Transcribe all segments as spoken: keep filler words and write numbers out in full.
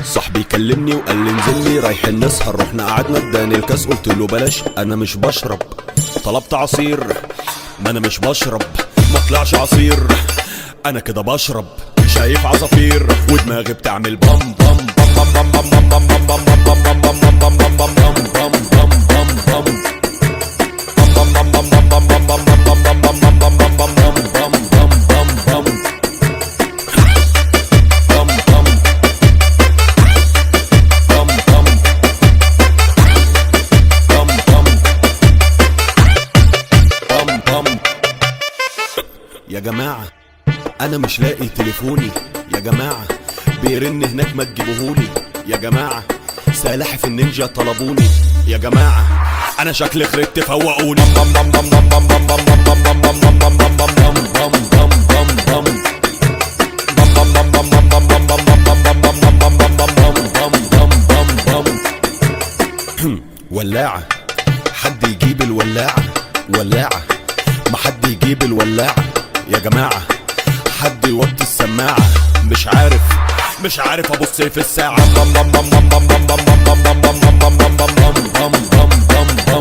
صاحبي كلمني وقال لي انزل لي رايحين نسهر، رحنا قعدنا اداني الكاس قلت له بلاش انا مش بشرب. طلبت عصير ما انا مش بشرب، ما طلعش عصير انا كده بشرب. شايف عصافير ودماغي بتعمل بام بام بام بام بام بام بام بام بام بام بام بام بام بام بام بام يا جماعة أنا مش لاقي تليفوني، يا جماعة بيرن هناك ما تجيبوهولي، يا جماعة سلاحف النينجا طلبوني، يا جماعة أنا شكلي خرجت فوقوني. ولاعة حد يجيب الولاعة، ولاعة ما حد يجيب الولاعة، يا جماعة حد يوطي السماعة. مش عارف مش عارف ابص في الساعة. بم بم بم بم بم بم بم بم بم بم بم بم بم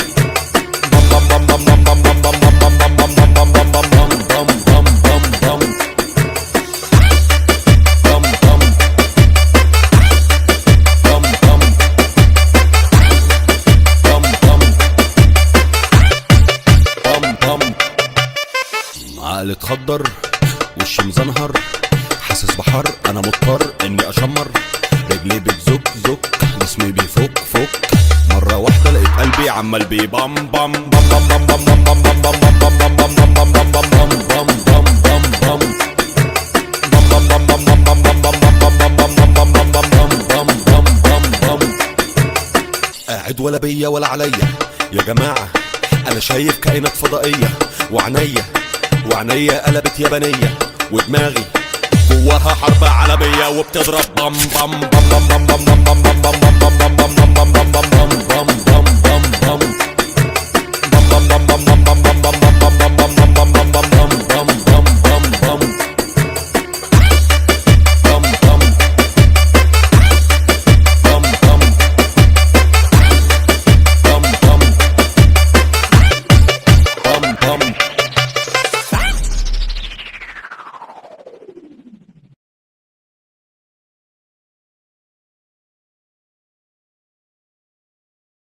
عقلي اتخدر وشي مزنهر، حاسس بحر انا مضطر اني اشمر، رجلي بتزك زك جسمي بيفك فك. مرة واحدة لقيت قلبي عمال بيبام بام بام بام بام بام بام بام بام بام بام بام بام بام بام بام. قاعد ولا بيا ولا عليا، يا جماعة انا شايف كائنات فضائية، وعنيا وعنيا قلبت يابانية، ودماغي جواها حرب عالمية وبتضرب بام بام بام بام بام بام بام بام بام بام بام بام بام بام بام بام بام.